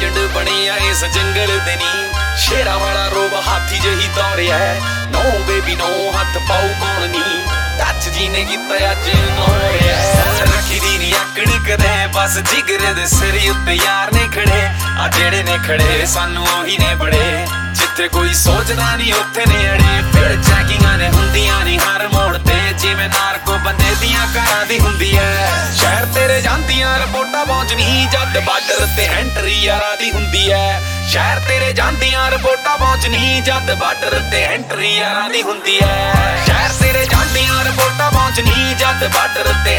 ਪਿੰਡ ਬਣਿਆ ਇਸ ਜੰਗਲ ਦੇ ਨੀ ਸ਼ੇਰਾਂ ਵਾਲਾ ਰੋਬ ਹਾਥੀ ਜਿਹੀ ਦੌੜਿਆ ਨੋ ਬੇਬੀ ਨੋ ਹੱਥ ਪਾਉ ਕੌਣ ਨੀ ਟੱਚ ਜੀ ਨੇ ਕੀਤਾ ਅੱਜ ਨੋੜਿਆ ਰੱਖੀ ਦੀ ਨੀ ਆਕੜ ਕਦੇ ਬਸ ਜਿਗਰੇ ਦੇ ਸਿਰ ਉੱਤੇ ਯਾਰ ਨੇ ਖੜੇ ਆ ਜਿਹੜੇ ਨੇ ਖੜੇ ਸਾਨੂੰ ਉਹੀ ਨੇ ਬੜੇ ਜਿੱਥੇ ਕੋਈ ਸੋਚਦਾ ਨਹੀਂ ਉੱਥੇ ਨੇ ਅੜੇ ਫਿਰ ਚੈਕਿੰਗਾਂ ਨੇ ਹੁੰਦੀਆਂ ਨਹੀਂ ਹਰ ਮੋੜ ਤੇ ਜਿਵੇਂ ਨਾਰਕੋ ਬੰਦੇ ਦੀਆਂ ਘਰਾਂ ਦੀ ਹੁੰਦੀ ਐ ਸ਼ਹਿਰ ਤੇਰੇ ਜਾਂਦੀਆਂ ਰਿਪੋਰਟਾਂ ਪਹੁੰਚਣੀ ਜਦ ਬਾਰਡਰ ਤੇ ਐਂਟਰੀ ਯਾਰਾਂ ਦੀ ਹੁੰਦੀ ਐ ਸ਼ਹਿਰ ਤੇਰੇ ਜਾਂਦੀਆਂ ਰਿਪੋਰਟਾਂ ਪਹੁੰਚਣੀ ਜਦ ਬਾਰਡਰ ਤੇ ਐਂਟਰੀ ਯਾਰਾਂ ਦੀ ਹੁੰਦੀ ਐ ਸ਼ਹਿਰ ਤੇਰੇ ਜਾਂਦੀਆਂ ਰਿਪੋਰਟਾਂ ਪਹੁੰਚਣੀ ਜਦ ਬਾਰਡਰ ਤੇ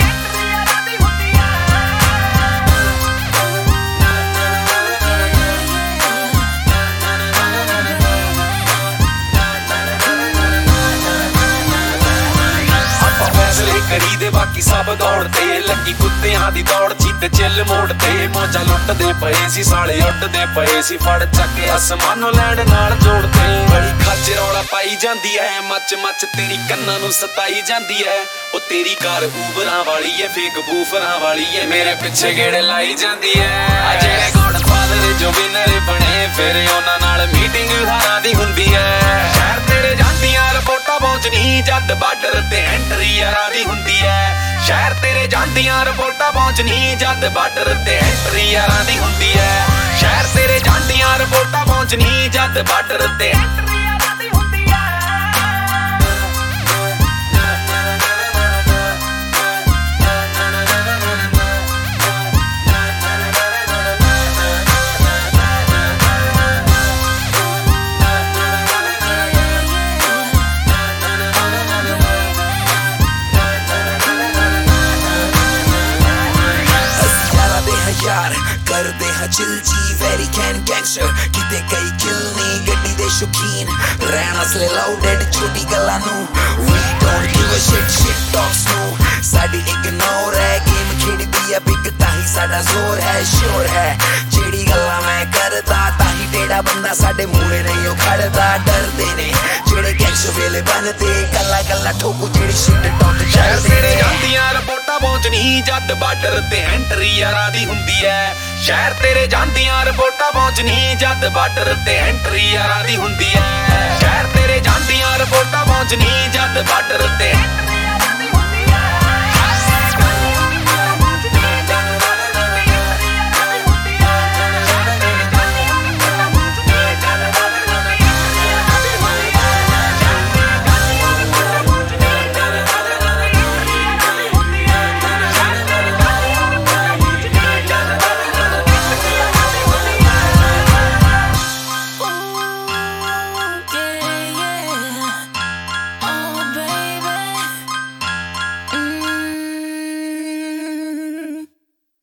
ਕਰੀ ਦੇ ਬਾਕੀ ਸਭ ਦੌੜਦੇ ਲੱਗੀ ਕੁੱਤਿਆਂ ਦੀ ਦੌੜ ਚੀਤੇ ਚਿੱਲ ਮੋੜਦੇ ਮੌਜਾਂ ਲੁੱਟਦੇ ਪਏ ਸੀ ਸਾਲੇ ਉੱਡਦੇ ਪਏ ਸੀ ਫੜ ਚੱਕ ਕੇ ਅਸਮਾਨੋਂ ਲੈਂਡ ਨਾਲ ਜੋੜਦੇ ਬੜੀ ਖੱਜ ਰੌਲਾ ਪਾਈ ਜਾਂਦੀ ਐ ਮੱਚ ਮੱਚ ਤੇਰੀ ਕੰਨਾਂ ਨੂੰ ਸਤਾਈ ਜਾਂਦੀ ਐ ਉਹ ਤੇਰੀ ਕਾਰ ਊਬਰਾਂ ਵਾਲੀ ਐ ਫੇਕ ਬੂਫਰਾਂ ਵਾਲੀ ਐ ਮੇਰੇ ਪਿੱਛੇ ਗੇੜੇ ਲਾਈ ਜਾਂਦੀ ਐ ਆ ਜਿਹੜੇ ਗੋਡ ਫਾਦਰ ਜੋ ਵਿਨਰ ਬਣੇ ਫਿਰ ਉਹਨਾਂ ਨਾਲ ਮੀਟਿੰਗ ਹਾਰਾਂ ਦੀ ਹੁੰਦੀ ਐ ਸ਼ਹਿਰ ਤੇਰੇ ਜਾਂਦੀਆਂ ਰਿਪੋਰਟਾਂ ਪਹੁੰਚਣੀ ਜਦ ਬਾਰਡਰ ਤੇ ਐਂਟਰੀ ਯਾਰਾਂ ਦੀ ਹੁੰਦੀ ਐ ਸ਼ਹਿਰ ਤੇਰੇ ਜਾਂਦੀਆਂ ਰਿਪੋਰਟਾਂ ਪਹੁੰਚਣੀ ਜਦ ਬਾਰਡਰ ਤੇ ਐਂਟਰੀ ਯਾਰਾਂ ਦੀ ਹੁੰਦੀ ਐ ਸ਼ਹਿਰ ਤੇਰੇ ਜਾਂਦੀਆਂ ਰਿਪੋਰਟਾਂ ਪਹੁੰਚਣੀ ਜਦ ਬਾਰਡਰ ਤੇ यार करदे हां चिल जी वेरी कैन गैंगस्टर किते कई किल नहीं गड्डी दे शौकीन रहना असले लाउडेड छोटी गल्लां नू we don't give a shit talks नू साडी इग्नोर है गेम खेडदी है बिग ताही साडा जोर है श्योर है जेड़ी गल्लां मैं करदा ताही टेड़ा बंदा साडे मूले नहीं ओ खड़दा डरदे ने जेड़े गैंगस्टर वेले बनदे गल्ला गल्ला ठोकू जेड़ी शिट टॉक शहर तेरे ਜਾਂਦੀਆਂ ਰਿਪੋਰਟਾਂ ਪਹੁੰਚਣੀ ਜਦ ਬਾਰਡਰ ਤੇ ਐਂਟਰੀ ਯਾਰਾਂ ਦੀ ਹੁੰਦੀ ਐ ਸ਼ਹਿਰ ਤੇਰੇ ਜਾਂਦੀਆਂ ਰਿਪੋਰਟਾਂ ਪਹੁੰਚਣੀ ਜਦ ਬਾਰਡਰ ਤੇ ਐਂਟਰੀ ਯਾਰਾਂ ਦੀ ਹੁੰਦੀ ਐ ਸ਼ਹਿਰ ਤੇਰੇ ਜਾਂਦੀਆਂ ਰਿਪੋਰਟਾਂ ਪਹੁੰਚਣੀ ਜਦ ਬਾਰਡਰ ਤੇ